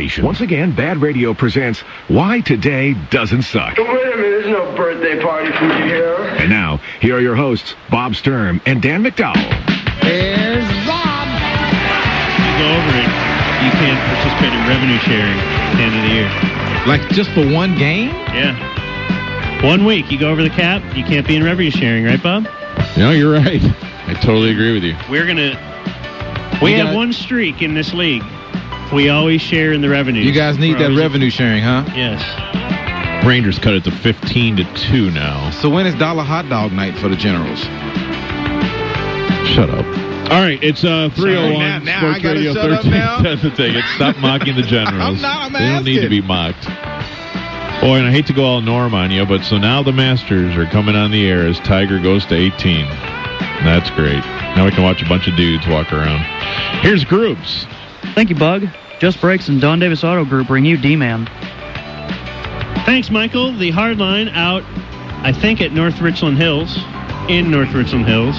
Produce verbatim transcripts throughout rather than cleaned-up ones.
station. Once again, Bad Radio presents Why Today Doesn't Suck. Wait a minute, there's no birthday party for you here. And now, here are your hosts, Bob Sturm and Dan McDowell. Here's Bob. You go over it, you can't participate in revenue sharing at the end of the year. Like just for one game? Yeah. One week, you go over the cap, you can't be in revenue sharing, right, Bob? No, you're right. I totally agree with you. We're going to... We, we have got, one streak in this league. We always share in the revenue. You guys need that revenue sharing, huh? Yes. Rangers cut it to fifteen to two now. So when is Dollar Hot Dog Night for the Generals? Shut up. All right, it's uh, three oh one now, now Sports Radio thirteen ten to take it. Stop mocking the Generals. I'm not, I'm they asking. don't need to be mocked. Boy, and I hate to go all Norm on you, but so now the Masters are coming on the air as Tiger goes to eighteen. That's great. Now we can watch a bunch of dudes walk around. Here's Groups. Thank you, Bug. Just Brakes and Don Davis Auto Group bring you D-Man. Thanks, Michael. The hard line out, I think, at North Richland Hills. In North Richland Hills.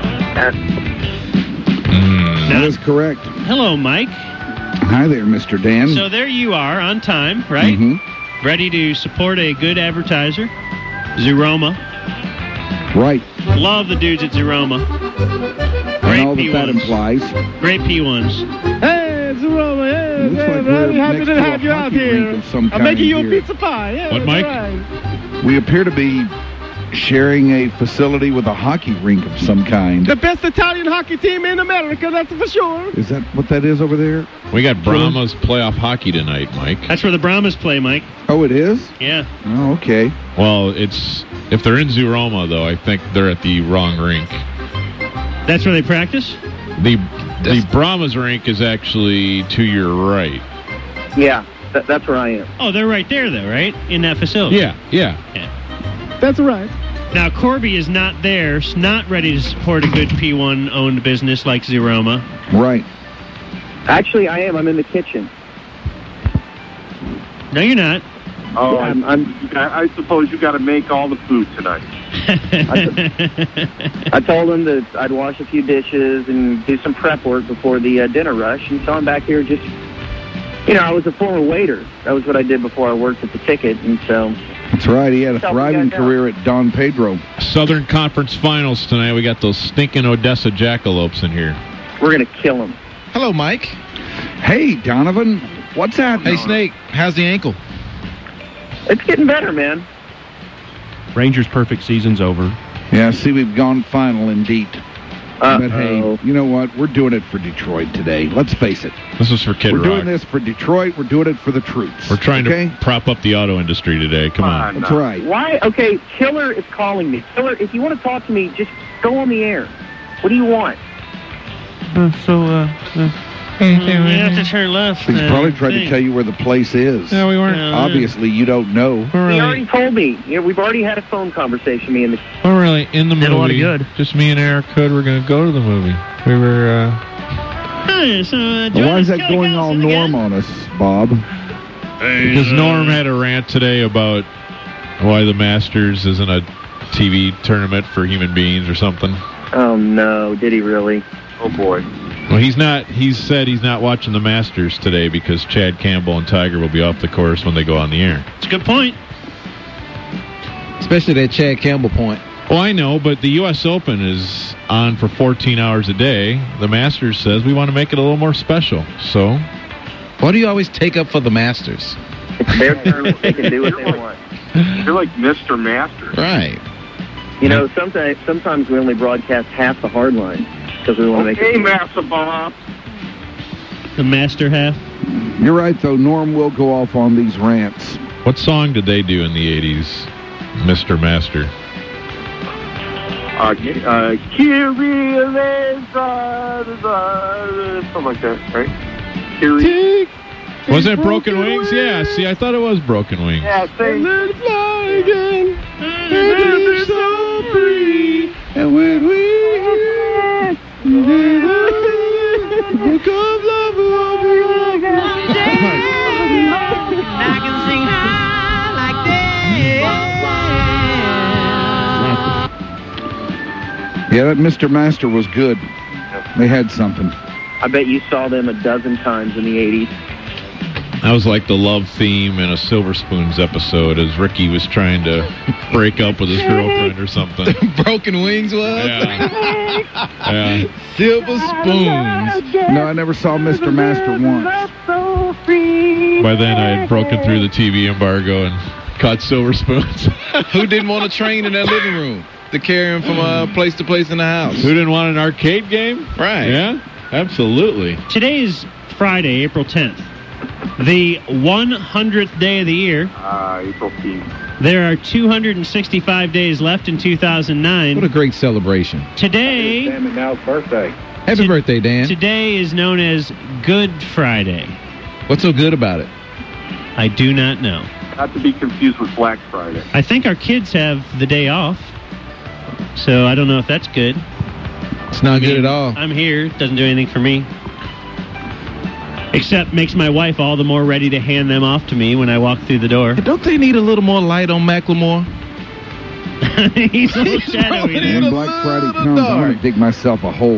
Mm. That is correct. Hello, Mike. Hi there, Mister Dan. So there you are, on time, right? Mm-hmm. Ready to support a good advertiser. Zeroma. Right. Love the dudes at Zeroma. Great and all P that ones. implies. Great P ones. Hey, Zeroma, hey, Looks hey, like very we're happy next to to have a you out hockey rink here. of some I'm kind making you a here. pizza pie. Yeah, What, that's Mike? Right. We appear to be sharing a facility with a hockey rink of some kind. The best Italian hockey team in America, that's for sure. Is that what that is over there? We got Brahma's playoff hockey tonight, Mike. That's where the Brahmas play, Mike. Oh, it is? Yeah. Oh, okay. Well, it's if they're in Zeroma, though, I think they're at the wrong rink. That's where they practice? The the Brahma's rink is actually to your right. Yeah, th- that's where I am. Oh, they're right there, though, right? In that facility. Yeah, yeah. yeah. That's right. Now, Corby is not there, not ready to support a good P one owned business like Zeroma. Right. Actually, I am. I'm in the kitchen. No, you're not. Oh, yeah, I'm, I'm, I suppose you got to make all the food tonight. I, I told him that I'd wash a few dishes and do some prep work before the uh, dinner rush, and so I'm back here just, you know, I was a former waiter. That was what I did before I worked at the Ticket, and so... That's right. He had a thriving career at Don Pedro. Southern Conference Finals tonight. We got those stinking Odessa Jackalopes in here. We're going to kill them. Hello, Mike. Hey, Donovan. What's happening? Hey, Snake. How's the ankle? It's getting better, man. Rangers' perfect season's over. Yeah, see, we've gone final indeed. Uh-oh. But hey, you know what? We're doing it for Detroit today. Let's face it. This is for Kid We're Rock. doing this for Detroit. We're doing it for the troops. We're trying okay? to prop up the auto industry today. Come on. That's right. Why? Okay, Killer is calling me. Killer, if you want to talk to me, just go on the air. What do you want? Uh, so, uh... uh you have to turn left. He's uh, probably tried thing. to tell you where the place is. No, we weren't. No, Obviously, you don't know. He already told me. You know, we've already had a phone conversation, me and the... We're really in the movie. Did a lot of good. Just me and Eric Hood were going to go to the movie. We were, uh... Hey, so, uh, Well, why is that going all Norm on us, Bob? Because Norm had a rant today about why the Masters isn't a T V tournament for human beings or something. Oh, no. Did he really? Oh, boy. Well, he's not. He's said he's not watching the Masters today because Chad Campbell and Tiger will be off the course when they go on the air. It's a good point. Especially that Chad Campbell point. Well, I know, but the U S Open is on for fourteen hours a day. The Masters says we want to make it a little more special. So, why do you always take up for the Masters? It's their turn. They can do what they want. You're like Mister Master. Right. You know, sometimes sometimes we only broadcast half the hard line because we want to okay, make it... Master Bob. The master half. You're right, though. Norm will go off on these rants. what song did they do in the eighties, Mister Master? Uh, uh, Kyrie, something like that, right? Kyrie. Was it Broken Wings? Yeah, see, I thought it was Broken Wings. Yeah, same. Let it fly again. And it's so free. And when we hear the book of love will be over. I can sing high like that. Yeah, that Mister Master was good. They had something. I bet you saw them a dozen times in the eighties. That was like the love theme in a Silver Spoons episode as Ricky was trying to break up with his girlfriend or something. Broken Wings was? Yeah. yeah. Silver Spoons. No, I never saw Mister Master once. By then, I had broken through the T V embargo and caught Silver Spoons. Who didn't want a train in their living room to carry him from uh, place to place in the house? Who didn't want an arcade game? Right. Yeah, absolutely. Today is Friday, April tenth. The one hundredth day of the year. Uh, April tenth. There are two hundred sixty-five days left in two thousand nine. What a great celebration. Today... Damn it, now it's birthday. Happy to- birthday, Dan. Today is known as Good Friday. What's so good about it? I do not know. Not to be confused with Black Friday. I think our kids have the day off, so I don't know if that's good. It's not I mean, good at all. I'm here. Doesn't do anything for me. Except makes my wife all the more ready to hand them off to me when I walk through the door. Don't they need a little more light on Macklemore? He's a little shadowy He's there. When Black Friday comes, I'm going to dig myself a hole.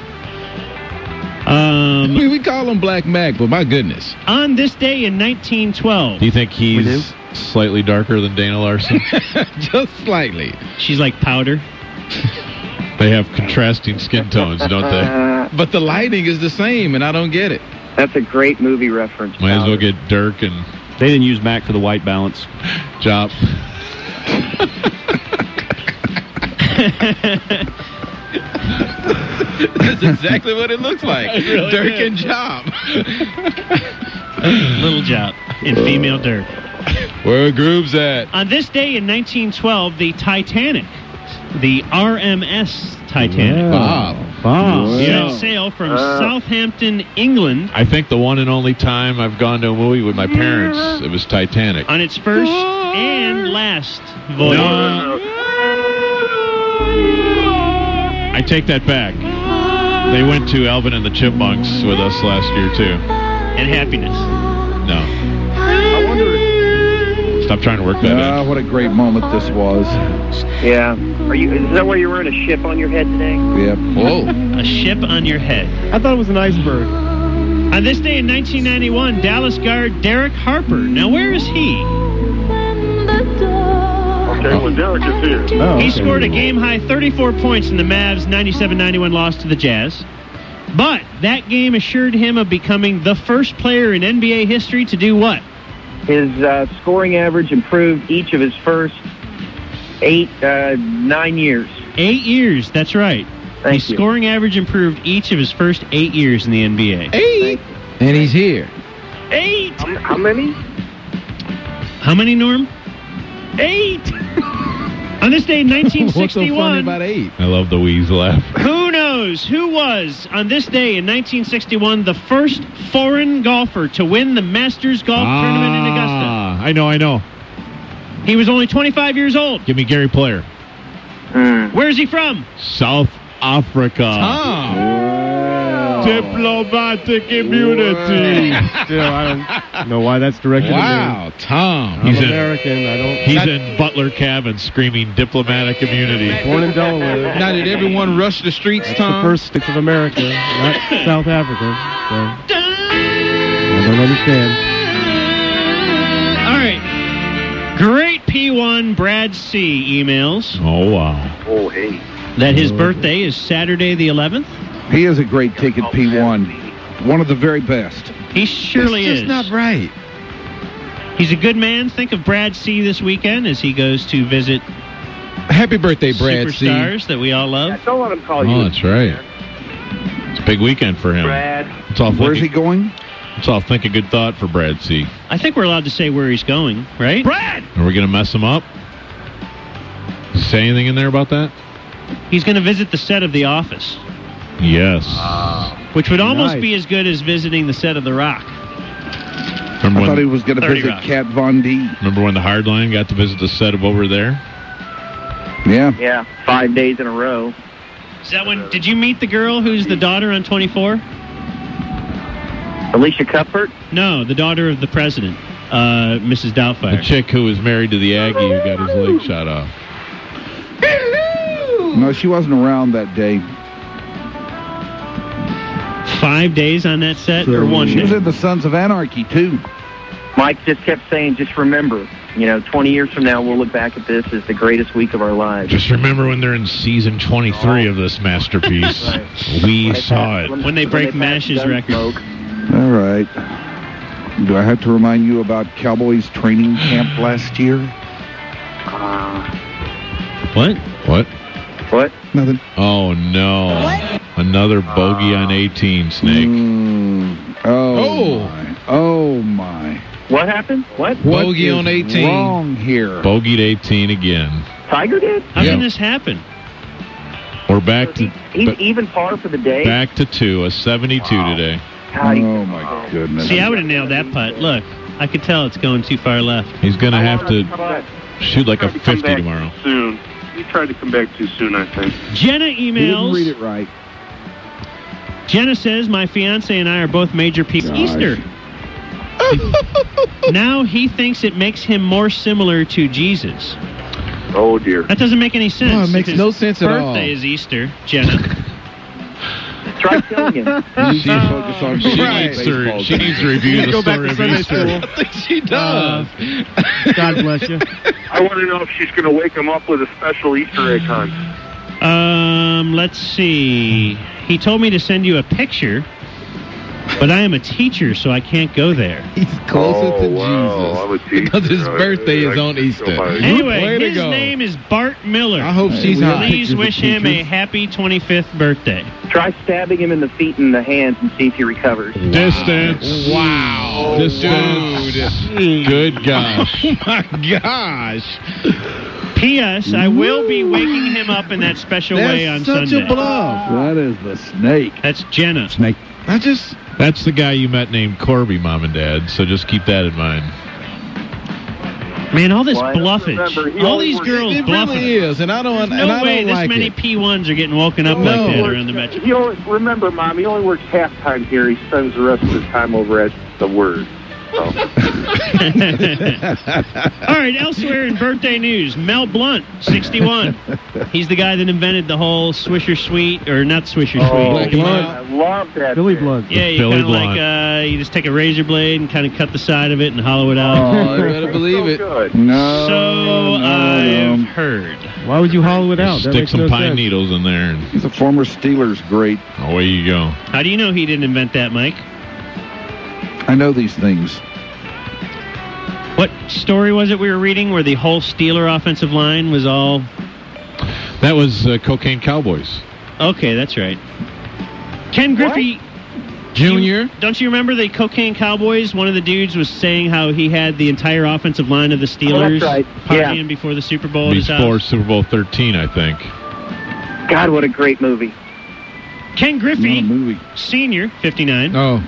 Um, we, we call him Black Mac, but my goodness. On this day in nineteen twelve. Do you think he's slightly darker than Dana Larson? Just slightly. She's like powder. They have contrasting skin tones, don't they? But the lighting is the same, and I don't get it. That's a great movie reference. Might as well Powder. get Dirk and They didn't use Mac for the white balance. Jop. That's exactly what it looks like. Really Dirk is. and Job. Little Job in female Dirk. Where are Grooves at? On this day in nineteen twelve, the Titanic, the R M S Titanic, Wow. Wow. set sail from Uh. Southampton, England, I think the one and only time I've gone to a movie with my parents, it was Titanic. on its first and last voyage. I take that back. They went to Alvin and the Chipmunks with us last year, too. And happiness. No. I wonder if Stop trying to work that Ah, in. what a great moment this was. Yeah. Are you? Is that why you're wearing a ship on your head today? Yep. Whoa. A ship on your head. I thought it was an iceberg. On this day in nineteen ninety-one, Dallas guard Derek Harper. Now, where is he? Okay, well, Derek is here. Oh, He okay. scored a game-high thirty-four points in the Mavs' ninety-seven ninety-one loss to the Jazz. But that game assured him of becoming the first player in N B A history to do what? His uh, scoring average improved each of his first eight, uh, nine years. Eight years, that's right. Thank His you. scoring average improved each of his first eight years in the N B A. Eight. And he's here. Eight! How, how many? How many, Norm? Eight! On this day in nineteen What's so funny sixty-one, about eight? I love the wheeze laugh. who knows who was, on this day in nineteen sixty-one, the first foreign golfer to win the Masters Golf Tournament in Augusta? Ah, I know, I know. He was only twenty-five years old. Give me Gary Player. Mm. Where's he from? South Africa. Tom. Diplomatic immunity. Still, I don't know why that's directed Wow, at Tom. me. He's I'm in- American. I don't. He's in Butler Cabin screaming diplomatic immunity. Born in Delaware. Now, did everyone rush the streets, That's Tom? the first state of America, not South Africa. So I don't understand. All right. Great P one Brad C. emails Oh, wow. Oh, hey. that his birthday is Saturday the eleventh. He is a great ticket P one. One of the very best. He surely It's is. just not right. He's a good man. Think of Brad C. this weekend as he goes to visit Happy birthday, Brad C. superstars that we all love. Yeah, don't let him call you. Oh, that's right. It's a big weekend for him. Brad. It's all Where's he thinking, going? it's all think a good thought for Brad C. I think we're allowed to say where he's going, right? Brad! Are we going to mess him up? Does he say anything in there about that? He's going to visit the set of The Office, Yes. which would almost Nice. be as good as visiting the set of The Rock. Remember I thought he when, was going to thirty visit rock. Kat Von D. remember when the Hardline got to visit the set of Over There? Yeah. Yeah, five days in a row. Is that when? Did you meet the girl who's the daughter on twenty-four? Alicia Cuthbert. No, the daughter of the president, uh, Missus Doubtfire. The chick who was married to the Aggie who got his leg shot off. No, she wasn't around that day. Five days on that set, or one She day? was in the Sons of Anarchy, too. Mike just kept saying, just remember, you know, twenty years from now, we'll look back at this as the greatest week of our lives. Just remember when they're in season twenty-three of this masterpiece. Right. We When they saw pass- it. when- When they when break pass Mash's record. Gunsmoke. All right. Do I have to remind you about Cowboys training camp last year? Uh, What? What? what? Nothing. Oh, no. What? Another bogey on eighteen, Snake. Mm, oh, Oh. my. Oh, my. What happened? What? What Bogey is on eighteen. wrong here? Bogeyed eighteen again. Tiger did? How Yeah. can this happen? We're back to He's ba- even par for the day? back to two, a seventy-two today. God, he- Oh, my goodness. See, I would have nailed that putt. Look, I could tell it's going too far left. He's going to have to shoot like a Tried to come fifty back tomorrow. too Soon. He tried to come back too soon, I think. Jenna He didn't read emails. it right. Jenna says, my fiance and I are both major people. Gosh. Easter. Now he thinks it makes him more similar to Jesus. Oh, dear. That doesn't make any sense. No, it makes His no sense at all. Birthday is Easter, Jenna. Try killing him. You need to focus on She Right. needs to baseball. she needs to review the Go back story to of Sunday Easter. school. I think she does. God bless you. I want to know if she's going to wake him up with a special Easter egg hunt. Um, let's see. He told me to send you a picture, but I am a teacher, so I can't go there. He's closer Oh, to wow. I'm a Jesus. teacher. Because his Uh, birthday I is on can Easter. feel my- Anyway, Way to his go. name is Bart Miller. I hope Hey, she's we have hot. Please pictures of wish him a teachers. happy twenty-fifth birthday. Try stabbing him in the feet and the hands and see if he recovers. Distance. Wow. Distance. Dude. Good gosh. Oh, my gosh. P S. I will be waking him up in that special way on That's such Sunday. a bluff. That is the snake. That's Jenna. Snake. I just... That's the guy you met named Corby, Mom and Dad, so just keep that in mind. Man, all this Well, I don't bluffage. remember. He All only these works- girls It bluffing. really is, and I don't, There's and no I way don't this like many it. P ones are getting woken up No. like that around the Metro. He only, remember, Mom, he only works half-time here. He spends the rest of his time over at the Word. So. All right, elsewhere in birthday news, Mel Blunt, sixty-one. He's the guy that invented the whole Swisher Sweet, or not Swisher Oh, Sweet. Black man, Blunt. I love that. Billy thing. Blood. Yeah, you Billy kind of like, Blunt. uh, you just take a razor blade and kind of cut the side of it and hollow it out. Oh, you better believe So it. good. No. So no, I've no. heard. Why would you hollow it out? That Stick makes some no pine sense. needles in there, and He's a former Steelers great. away you go. How do you know he didn't invent that, Mike? I know these things. What story was it we were reading where the whole Steeler offensive line was all... That was uh, Cocaine Cowboys. Okay, that's right. Ken Griffey... Junior. You- don't you remember the Cocaine Cowboys? One of the dudes was saying how he had the entire offensive line of the Steelers Oh, that's right. partying Yeah. before the Super Bowl at his Before house. Super Bowl thirteen, I think. God, what a great movie. Ken Not a Griffey, movie. senior, fifty-nine. Oh.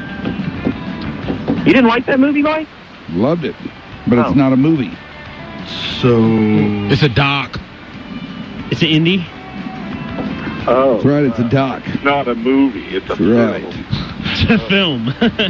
You didn't like that movie, Mike? Loved it. But Oh. it's not a movie. So. It's a doc. It's an indie. Oh. That's right, it's a doc. It's not a movie. It's a That's right. film. It's a film.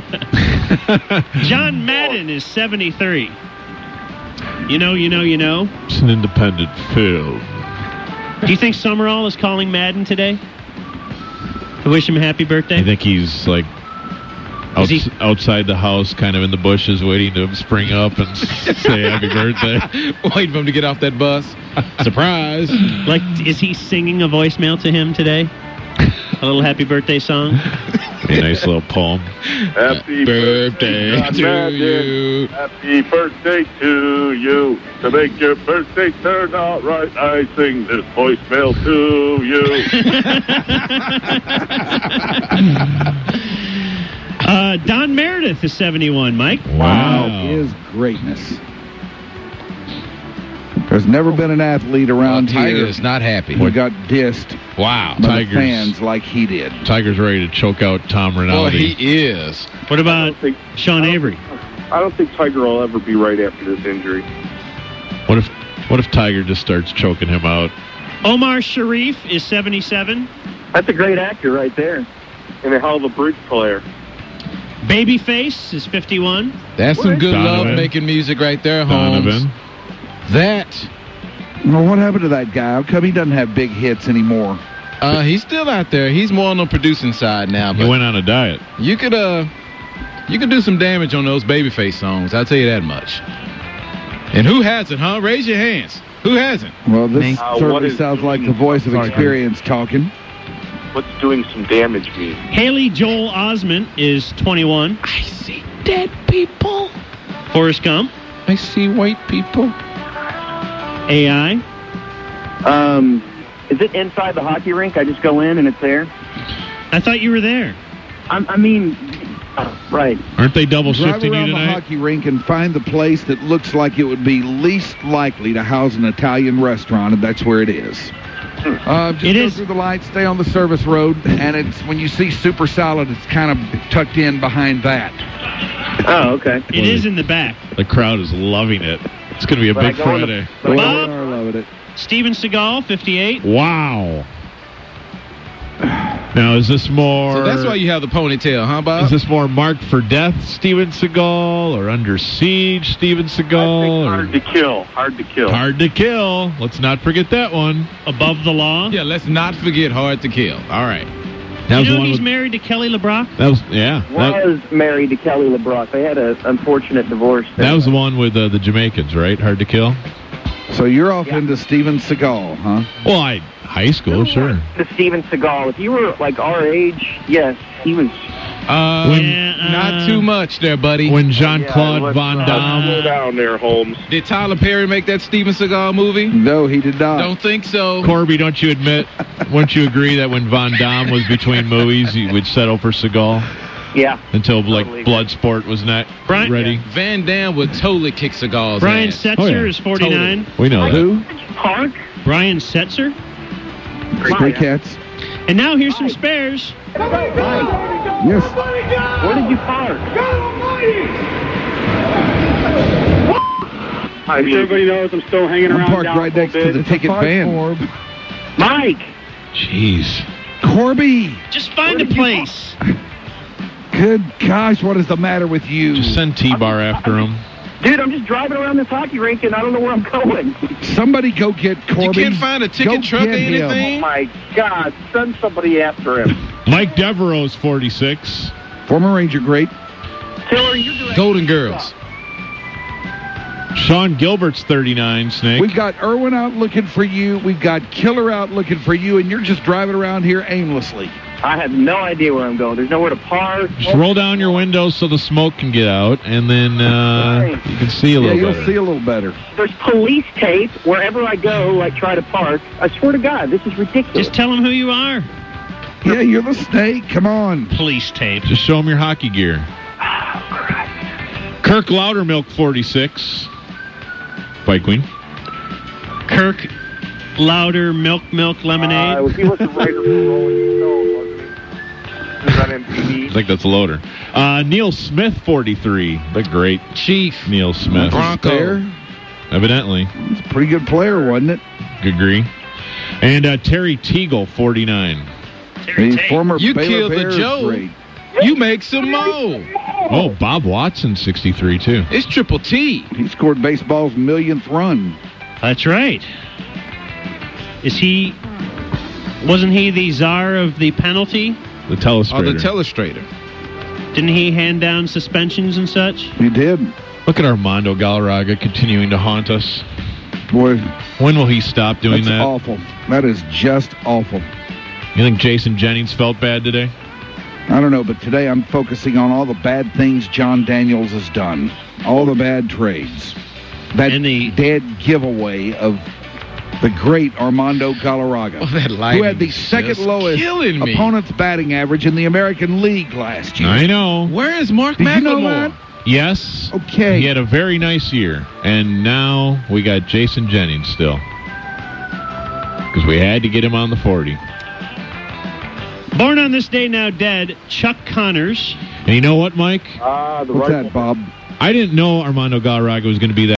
John Madden is seventy-three. You know, you know, you know. It's an independent film. Do you think Summerall is calling Madden today to wish him a happy birthday? I think he's like outs- Is he- outside the house, kind of in the bushes, waiting to spring up and say happy birthday. Waiting for him to get off that bus. Surprise. Like, is he singing a voicemail to him today? A little happy birthday song? A nice little poem. Happy Birthday John to Madden. you. Happy birthday to you. To make your birthday turn out right, I sing this voicemail to you. uh, Don Meredith is seventy-one, Mike. Wow. His greatness. There's never been an athlete around Well, Tiger here is not happy. who got dissed Wow. by Tigers. the fans like he did. Tiger's ready to choke out Tom Well, Rinaldi. he is. What about I don't think- Sean Avery? I don't think Tiger will ever be right after this injury. What if what if Tiger just starts choking him out? Omar Sharif is seventy-seven. That's a great actor right there. And a hell of a bridge player. Babyface is fifty-one. That's some good Donovan. love making music right there, Holmes. Donovan. That. Well, what happened to that guy? How come he doesn't have big hits anymore? Uh, he's still out there. He's more on the producing side now. He But went on a diet. you could, uh, You can do some damage on those Babyface songs. I'll tell you that much. And who hasn't, huh? Raise your hands. Who hasn't? Well, this Uh, what certainly is sounds like the voice of Sorry, experience talking. What's doing some damage mean? Haley Joel Osment is twenty-one. I see dead people. Forrest Gump, I see white people. A I. Um, is it inside the hockey rink? I just go in and it's there? I thought you were there. I, I mean, right. Aren't they double Drive shifting you around the tonight? hockey rink and find the place that looks like it would be least likely to house an Italian restaurant, and that's where it is. Uh, just It go is- through the lights, stay on the service road, and it's when you see Super Salad, it's kind of tucked in behind that. Oh, okay. It is in the back. The crowd is loving it. It's going to be a But I big go on the- Friday. but I We go- Bob? are loving it. Steven Seagal, fifty-eight. Wow. Now, is this more... So that's why you have the ponytail, huh, Bob? Is this more marked for death, Steven Seagal, or under siege, Steven I think Seagal? hard Or to kill. Hard to kill. hard to kill. Let's not forget that one. Above the law. Yeah, let's not forget Hard to Kill. All right. That was you the know one he's with, married to Kelly LeBrock? that was yeah. That, Was married to Kelly LeBrock. They had an unfortunate divorce. that was the one with uh, the Jamaicans, right? Hard to kill. So you're off Yeah. into Steven Seagal, huh? Well, I high school, sure. The Steven Seagal. If you were like our age, yes, he was. Uh, Yeah, uh, not too much there, buddy. When Jean-Claude Yeah, let's, Van uh, Damme. Slow down there, Holmes. Did Tyler Perry make that Steven Seagal movie? No, he did not. Don't think so. Corby, don't you admit? Won't you agree that when Van Damme was between movies, he would settle for Seagal Yeah. until Totally like agree. Bloodsport was not Brian- ready? Van Damme would totally kick Seagal's Brian ass. Setzer Oh, yeah. is forty-nine. We know that. Who? Park. Brian Setzer. Stray Cats. And now here's some spares. Yes. Where did you park? I mean, Everybody knows I'm still hanging I'm around. parked right next to the ticket van. Mike. Jeez. Corby! Just find a place. Good gosh, what is the matter with you? Just send T-Bar after him. Dude, I'm just driving around this hockey rink and I don't know where I'm going. Somebody go get Corby. You can't find a ticket Go truck or get him. anything? Oh my God, send somebody after him. Mike Devereaux's forty-six. Former Ranger great. Tiller, you're directing Golden the Girls. truck. Sean Gilbert's thirty-nine, Snake. We've got Irwin out looking for you. We've got Killer out looking for you, and you're just driving around here aimlessly. I have no idea where I'm going. There's nowhere to park. Just roll down your windows so the smoke can get out, and then uh, you can see a Yeah, little you'll better. see a little better. There's police tape wherever I go, like try to park. I swear to God, this is ridiculous. Just tell him who you are. Yeah, you're the snake. Come on. Police tape. Just show them your hockey gear. Kirk Loudermilk, forty-six. White Queen. Kirk Louder Milk Milk Lemonade. Uh, he was the writer for Rolling Stone, wasn't he? He was on M T V. I think that's a loader. Uh, Neil Smith, forty-three. The great Chief. Neil Smith. Bronco. There. Evidently. He's a pretty good player, wasn't it? Agree. And uh, Terry Teagle, forty-nine. The former You Baylor killed the Bears Joe. great. You make some mo. Oh, Bob Watson, sixty-three, too. It's Triple T. He scored baseball's millionth run. That's right. Is he? Wasn't he the czar of the penalty? The Or telestrator. the telestrator. Didn't he hand down suspensions and such? He did. Look at Armando Galarraga continuing to haunt us. Boy, When will he stop doing that's that? awful. That is just awful. You think Jason Jennings felt bad today? I don't know, but today I'm focusing on all the bad things John Daniels has done. All the bad trades. That And the- dead giveaway of the great Armando Galarraga, Oh, that who lighting had the is second just lowest killing me. opponent's batting average in the American League last year. I know. Where is Mark Did you know McLemore? that? Yes. Okay. He had a very nice year. And now we got Jason Jennings still. Because we had to get him on the forty. Born on this day, now dead, Chuck Connors. And you know what, Mike? Ah, the What's rifle. that, Bob? I didn't know Armando Galarraga was going to be that